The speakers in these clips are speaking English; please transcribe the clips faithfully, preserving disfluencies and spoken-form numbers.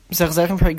Because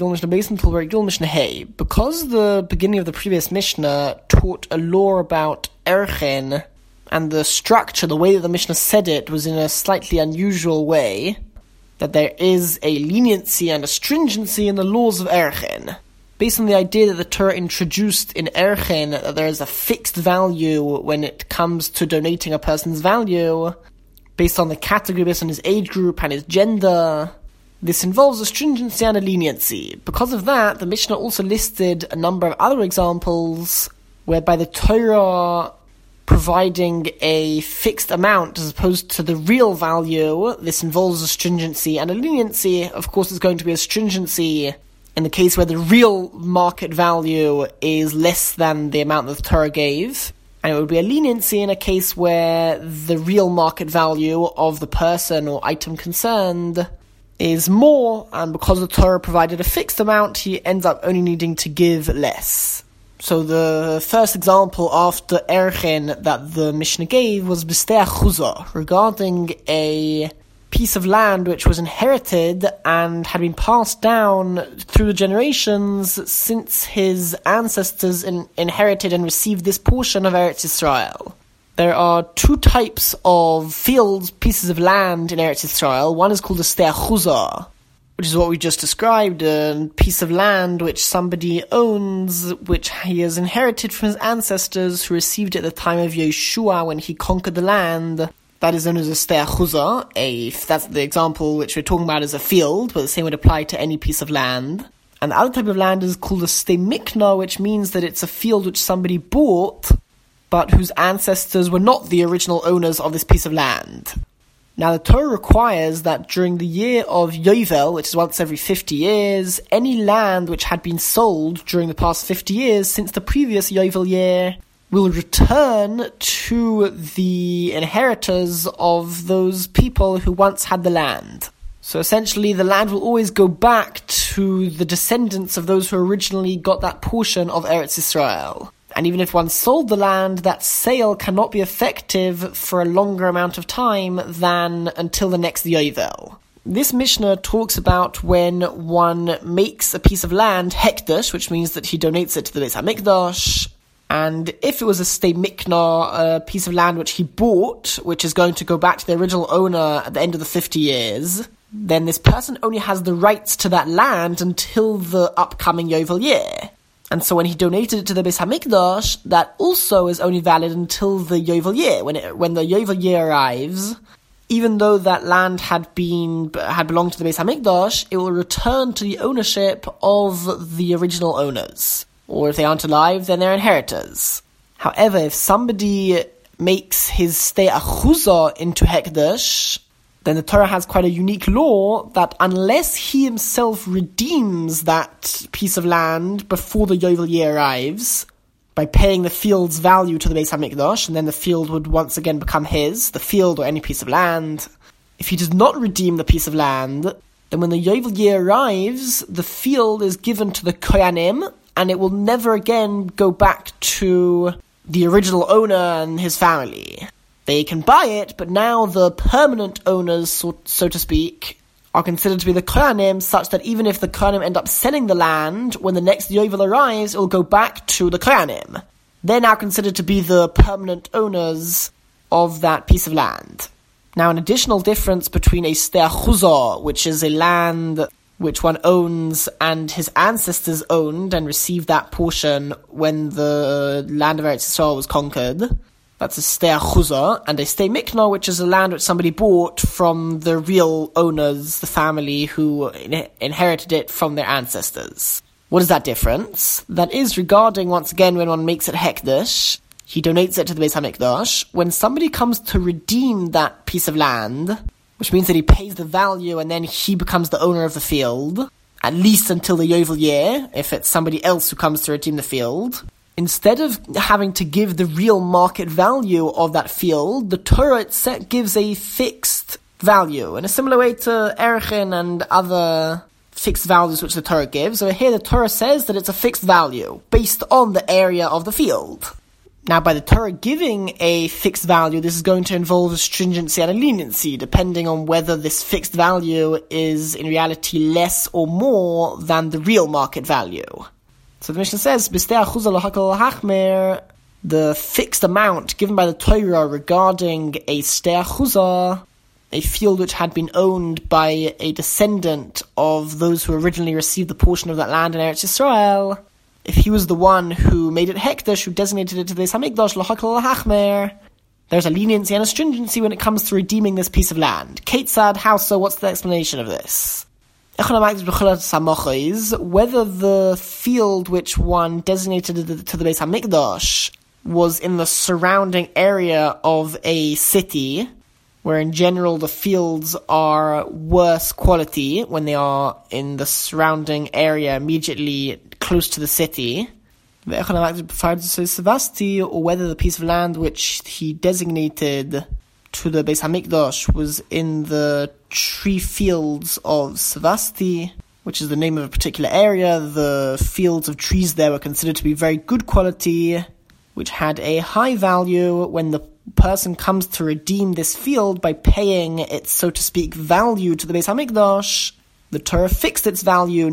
the beginning of the previous Mishnah taught a law about erchen, and the structure, the way that the Mishnah said it, was in a slightly unusual way, that there is a leniency and a stringency in the laws of erchen, based on the idea that the Torah introduced in erchen that there is a fixed value when it comes to donating a person's value, based on the category, based on his age group and his gender. This involves a stringency and a leniency. Because of that, the Mishnah also listed a number of other examples whereby the Torah providing a fixed amount as opposed to the real value, this involves a stringency and a leniency. Of course, there's going to be a stringency in the case where the real market value is less than the amount that the Torah gave. And it would be a leniency in a case where the real market value of the person or item concerned is more, and because the Torah provided a fixed amount, he ends up only needing to give less. So the first example after erchen that the Mishnah gave was b'stei achuzah, regarding a piece of land which was inherited and had been passed down through the generations since his ancestors in, inherited and received this portion of Eretz Yisrael. There are two types of fields, pieces of land in Eretz Yisrael. One is called a b'stei achuzah, which is what we just described, a piece of land which somebody owns, which he has inherited from his ancestors who received it at the time of Yeshua when he conquered the land. That is known as a b'stei achuzah. A, that's the example which we're talking about as a field, but the same would apply to any piece of land. And the other type of land is called a b'stei mikna, which means that it's a field which somebody bought, but whose ancestors were not the original owners of this piece of land. Now, the Torah requires that during the year of Yovel, which is once every fifty years, any land which had been sold during the past fifty years since the previous Yovel year will return to the inheritors of those people who once had the land. So essentially, the land will always go back to the descendants of those who originally got that portion of Eretz Yisrael. And even if one sold the land, that sale cannot be effective for a longer amount of time than until the next Yovel. This Mishnah talks about when one makes a piece of land, hekdesh, which means that he donates it to the Beis HaMikdash. And if it was a b'stei mikna, a piece of land which he bought, which is going to go back to the original owner at the end of the fifty years, then this person only has the rights to that land until the upcoming Yovel year. And so when he donated it to the Beis HaMikdash, that also is only valid until the Yovel year. When it, when the Yovel year arrives, even though that land had been had belonged to the Beis HaMikdash, it will return to the ownership of the original owners. Or if they aren't alive, then they're inheritors. However, if somebody makes his b'stei achuzah into hekdesh, then the Torah has quite a unique law that unless he himself redeems that piece of land before the Yovel year arrives, by paying the field's value to the Beis HaMikdash, and then the field would once again become his, the field or any piece of land. If he does not redeem the piece of land, then when the Yovel year arrives, the field is given to the kohanim, and it will never again go back to the original owner and his family. They can buy it, but now the permanent owners, so, so to speak, are considered to be the kohanim, such that even if the kohanim end up selling the land, when the next Yovel arrives, it will go back to the kohanim. They're now considered to be the permanent owners of that piece of land. Now, an additional difference between a b'stei achuzah, which is a land which one owns and his ancestors owned and received that portion when the land of Eretz Yisrael was conquered. That's a b'stei achuzah. And a b'stei mikna, which is a land which somebody bought from the real owners, the family who in- inherited it from their ancestors. What is that difference? That is regarding, once again, when one makes it hekdesh, he donates it to the Beis HaMikdash. When somebody comes to redeem that piece of land, which means that he pays the value and then he becomes the owner of the field, at least until the Yovel year, if it's somebody else who comes to redeem the field. Instead of having to give the real market value of that field, the Torah itself gives a fixed value, in a similar way to erchen and other fixed values which the Torah gives. So here the Torah says that it's a fixed value, based on the area of the field. Now, by the Torah giving a fixed value, this is going to involve a stringency and a leniency, depending on whether this fixed value is in reality less or more than the real market value. So the Mishnah says, "B'stei achuzah lahakal lahachmer," the fixed amount given by the Torah regarding a stei achuzah, a field which had been owned by a descendant of those who originally received the portion of that land in Eretz Yisrael. If he was the one who made it hekdesh, who designated it to the Beis Hamikdash, lahakal lahachmer, there's a leniency and a stringency when it comes to redeeming this piece of land. Ketzad, how so? What's the explanation of this? Whether the field which one designated to the Beis Hamikdash was in the surrounding area of a city, where in general the fields are worse quality when they are in the surrounding area immediately close to the city, or whether the piece of land which he designated to the Beis Hamikdash was in the tree fields of Sevasti, which is the name of a particular area. The fields of trees there were considered to be very good quality, which had a high value. When the person comes to redeem this field by paying its, so to speak, value to the Beis Hamikdash, the Torah fixed its value.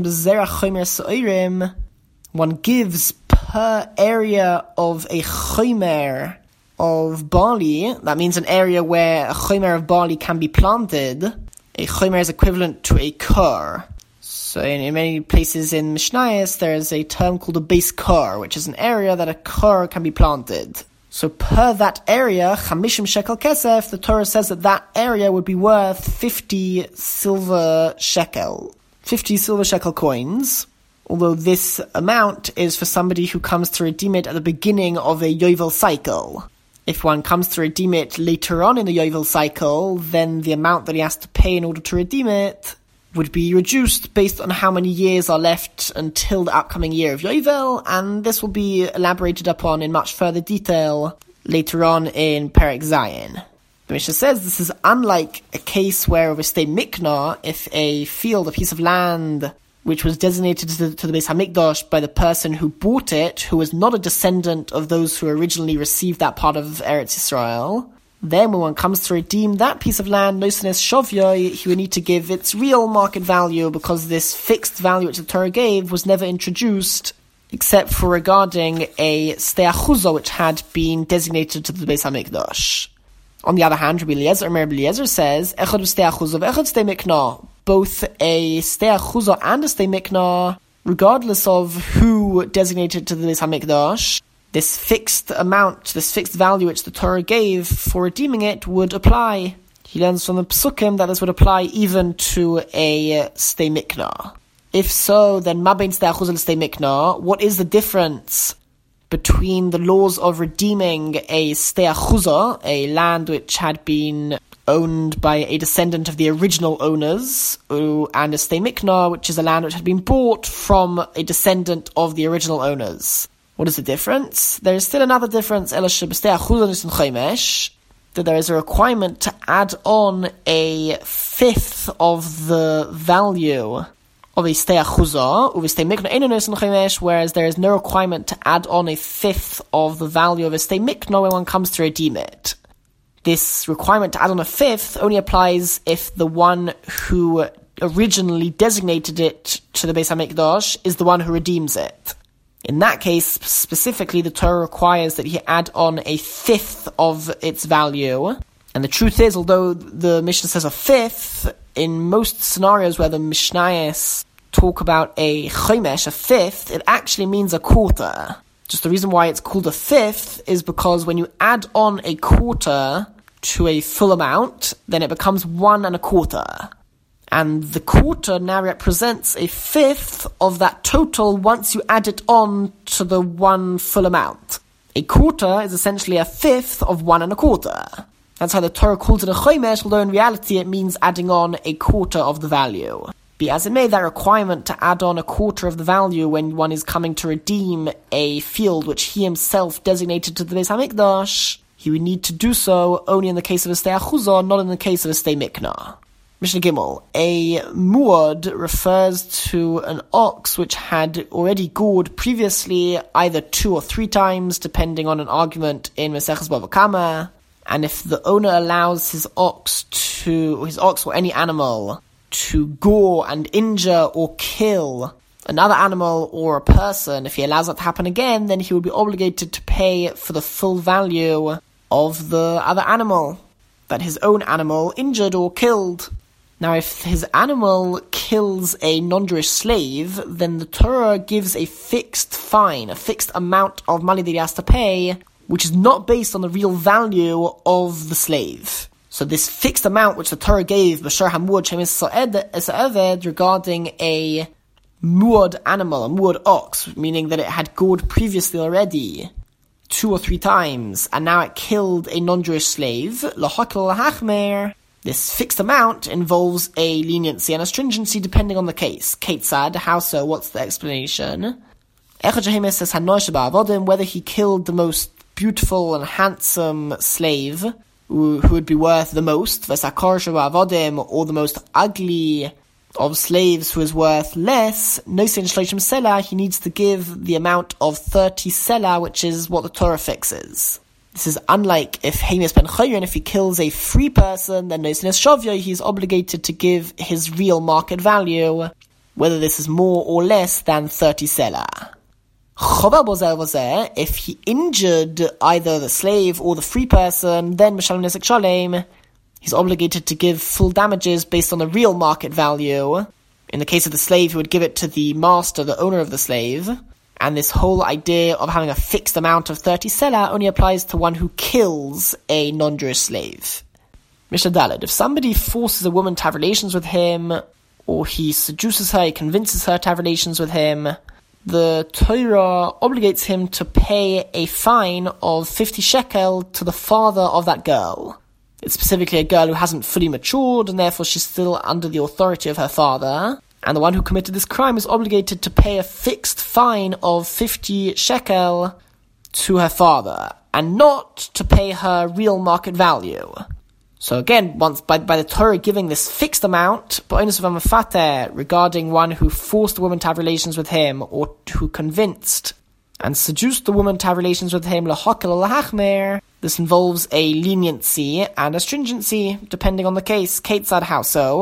One gives per area of a chomer of barley. That means an area where a chomer of barley can be planted. A chomer is equivalent to a kur. So in, in many places in Mishnayos, there is a term called a base kur, which is an area that a kur can be planted. So per that area, chamishim shekel kesef, the Torah says that that area would be worth fifty silver shekel, fifty silver shekel coins. Although this amount is for somebody who comes to redeem it at the beginning of a Yovel cycle. If one comes to redeem it later on in the Yovel cycle, then the amount that he has to pay in order to redeem it would be reduced based on how many years are left until the upcoming year of Yovel, and this will be elaborated upon in much further detail later on in Perek Zayin. The Mishnah says this is unlike a case where over stei mikna, if a field, a piece of land, which was designated to the, to the Beis Hamikdash by the person who bought it, who was not a descendant of those who originally received that part of Eretz Yisrael, then when one comes to redeem that piece of land, nosenes shovyoy, he would need to give its real market value, because this fixed value which the Torah gave was never introduced, except for regarding a stei achuzah which had been designated to the Beis Hamikdash. On the other hand, Rabbi Eliezer, Rabbi Eliezer says, echad stei achuzah, echad stei mikna, both a stei achuzah and a stei mikna, regardless of who designated to the Beis Hamikdash, this fixed amount, this fixed value which the Torah gave for redeeming it would apply. He learns from the Psukim that this would apply even to a stei mikna. If so, then ma bein stei achuzah l'stei mikna, what is the difference between the laws of redeeming a stei achuzah, a land which had been owned by a descendant of the original owners, and a stei mikna, which is a land which had been bought from a descendant of the original owners? What is the difference? There is still another difference, that there is a requirement to add on a fifth of the value of a stei achuzah, whereas there is no requirement to add on a fifth of the value of a stei mikna when one comes to redeem it. This requirement to add on a fifth only applies if the one who originally designated it to the Beis Hamikdash is the one who redeems it. In that case, specifically, the Torah requires that he add on a fifth of its value. And the truth is, although the Mishnah says a fifth, in most scenarios where the Mishnayos talk about a chomesh, a fifth, it actually means a quarter. Just the reason why it's called a fifth is because when you add on a quarter to a full amount, then it becomes one and a quarter. And the quarter now represents a fifth of that total once you add it on to the one full amount. A quarter is essentially a fifth of one and a quarter. That's how the Torah calls it a chomesh, although in reality it means adding on a quarter of the value. Be as it may, that requirement to add on a quarter of the value when one is coming to redeem a field which he himself designated to the Beis Hamikdash, he would need to do so only in the case of a stei achuzah, not in the case of a stei mikna. Mishnah Gimel. A muad refers to an ox which had already gored previously either two or three times, depending on an argument in Maseches Bava Kama. And if the owner allows his ox to, his ox or any animal, to gore and injure or kill another animal or a person, if he allows that to happen again, then he would be obligated to pay for the full value of the other animal that his own animal injured or killed. Now, if his animal kills a non-Jewish slave, then the Torah gives a fixed fine, a fixed amount of money that he has to pay, which is not based on the real value of the slave. So this fixed amount which the Torah gave, B'shar HaMuad Shemis Sa'eved, regarding a muad animal, a muad ox, meaning that it had gored previously already, two or three times, and now it killed a non-Jewish slave, L'Hakel L'Hachmer, this fixed amount involves a leniency and a stringency depending on the case. Ketzad, how so? What's the explanation? Echad says whether he killed the most beautiful and handsome slave, who, who would be worth the most, Vesakar Shabavodim, or the most ugly of slaves who is worth less, Nosin Shloshim Selah, he needs to give the amount of thirty Selah, which is what the Torah fixes. This is unlike if Hamis ben Chayrin, if he kills a free person, then Nosin Shavya, he's obligated to give his real market value, whether this is more or less than thirty Selah. Chovel Bozer Bozer, if he injured either the slave or the free person, then Mishalem Nesek Shalem, he's obligated to give full damages based on the real market value. In the case of the slave, he would give it to the master, the owner of the slave. And this whole idea of having a fixed amount of thirty selah only applies to one who kills a non-Jewish slave. Mishnah Daled, if somebody forces a woman to have relations with him, or he seduces her, he convinces her to have relations with him, the Torah obligates him to pay a fine of fifty shekel to the father of that girl. It's specifically a girl who hasn't fully matured, and therefore she's still under the authority of her father. And the one who committed this crime is obligated to pay a fixed fine of fifty shekel to her father, and not to pay her real market value. So again, once by, by the Torah giving this fixed amount, regarding one who forced a woman to have relations with him, or who convinced and seduced the woman to have relations with him, this involves a leniency and a stringency, depending on the case. Ketzad, how so?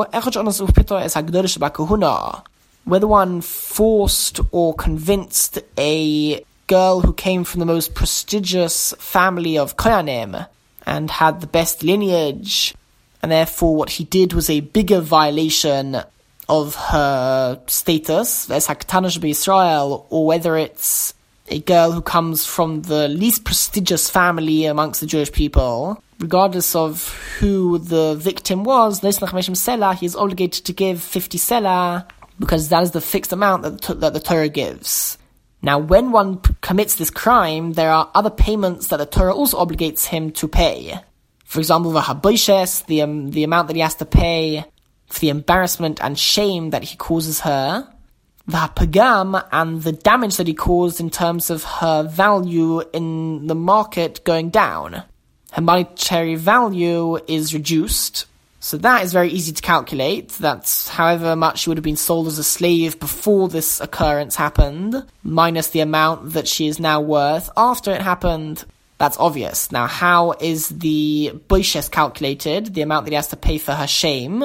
Whether one forced or convinced a girl who came from the most prestigious family of Koyanim, and had the best lineage, and therefore what he did was a bigger violation of her status, or whether it's a girl who comes from the least prestigious family amongst the Jewish people, regardless of who the victim was, he is obligated to give fifty selah, because that is the fixed amount that the, that the Torah gives. Now, when one p- commits this crime, there are other payments that the Torah also obligates him to pay. For example, the haboishes, the um, the amount that he has to pay for the embarrassment and shame that he causes her, the hapagam, and the damage that he caused in terms of her value in the market going down. Her monetary value is reduced. So that is very easy to calculate. That's however much she would have been sold as a slave before this occurrence happened, minus the amount that she is now worth after it happened. That's obvious. Now, how is the boishes calculated, the amount that he has to pay for her shame?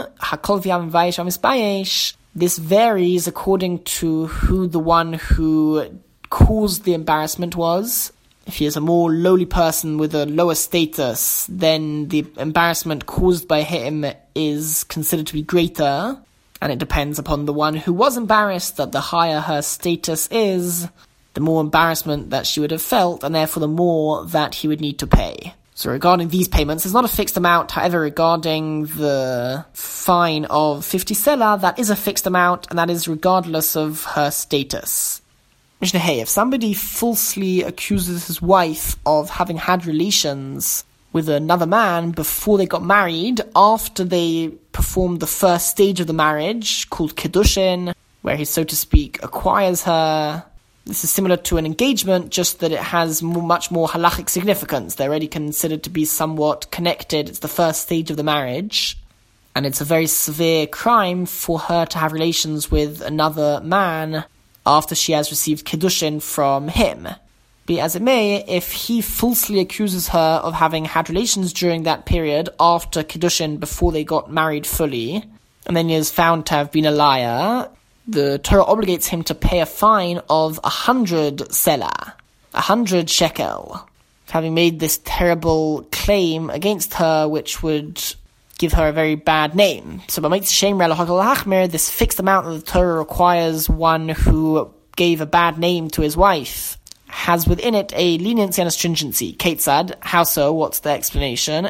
This varies according to who the one who caused the embarrassment was. If he is a more lowly person with a lower status, then the embarrassment caused by him is considered to be greater, and it depends upon the one who was embarrassed, that the higher her status is, the more embarrassment that she would have felt, and therefore the more that he would need to pay. So regarding these payments, there's not a fixed amount. However, regarding the fine of fifty selah, that is a fixed amount, and that is regardless of her status. Mishnah Hey, if somebody falsely accuses his wife of having had relations with another man before they got married, after they performed the first stage of the marriage, called Kiddushin, where he, so to speak, acquires her, this is similar to an engagement, just that it has more, much more halachic significance. They're already considered to be somewhat connected. It's the first stage of the marriage. and it's a very severe crime for her to have relations with another man after she has received Kiddushin from him. Be as it may, if he falsely accuses her of having had relations during that period after Kiddushin before they got married fully, and then he is found to have been a liar, the Torah obligates him to pay a fine of a hundred selah, a hundred shekel, having made this terrible claim against her, which would give her a very bad name. So, this fixed amount that the Torah requires one who gave a bad name to his wife has within it a leniency and a stringency. Ketzad, how so? What's the explanation?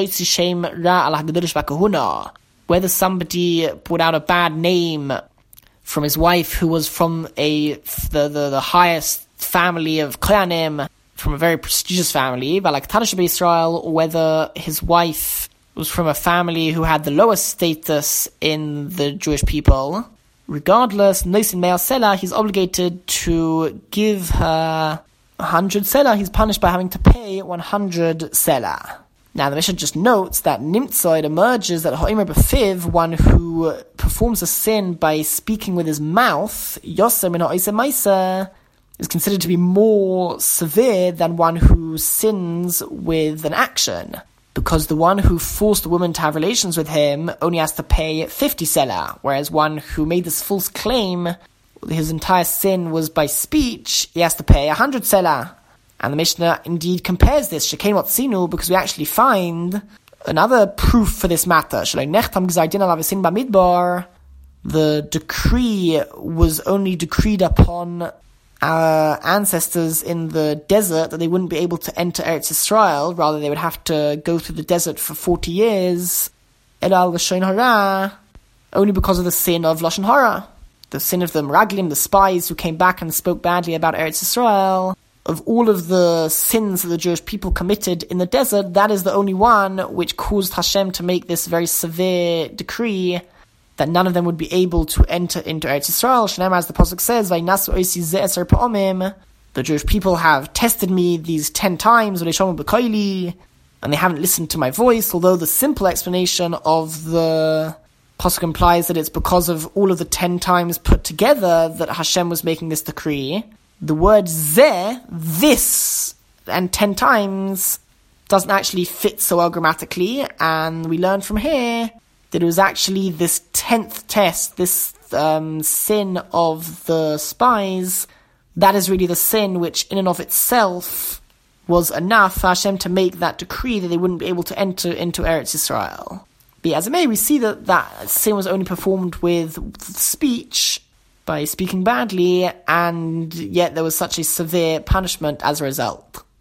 Whether somebody put out a bad name from his wife who was from a the the, the highest family of Kohanim, from a very prestigious family, like Tanash Israel, or whether his wife was from a family who had the lowest status in the Jewish people. Regardless, Noisin Me'al Selah, he's obligated to give her one hundred Selah. He's punished by having to pay one hundred Selah. Now, the Mishnah just notes that Nimtza, it emerges that Ha'omer B'fiv, one who performs a sin by speaking with his mouth, Yoser Min Ha'oser Ma'aser, is considered to be more severe than one who sins with an action. Because the one who forced the woman to have relations with him only has to pay fifty selah, whereas one who made this false claim, his entire sin was by speech, he has to pay one hundred selah. And the Mishnah indeed compares this, Shekein Watzinu, because we actually find another proof for this matter. The decree was only decreed upon our ancestors in the desert that they wouldn't be able to enter Eretz Yisrael, rather they would have to go through the desert for forty years, Elal Lashon Hara, only because of the sin of Lashon Hara, the sin of the Meraglim, the spies who came back and spoke badly about Eretz Yisrael. Of all of the sins that the Jewish people committed in the desert, that is the only one which caused Hashem to make this very severe decree that none of them would be able to enter into Eretz Yisrael. Shneim, as the Pasuk says, Vaynasu oisi ze eser pa'omim, the Jewish people have tested me these ten times, v'leishomu b'koili, and they haven't listened to my voice, although the simple explanation of the Pasuk implies that it's because of all of the ten times put together that Hashem was making this decree. The word ze, this, and ten times doesn't actually fit so well grammatically, and we learn from here that it was actually this tenth test, this um, sin of the spies, that is really the sin which in and of itself was enough for Hashem to make that decree that they wouldn't be able to enter into Eretz Yisrael. Be as it may, we see that that sin was only performed with speech, by speaking badly, and yet there was such a severe punishment as a result.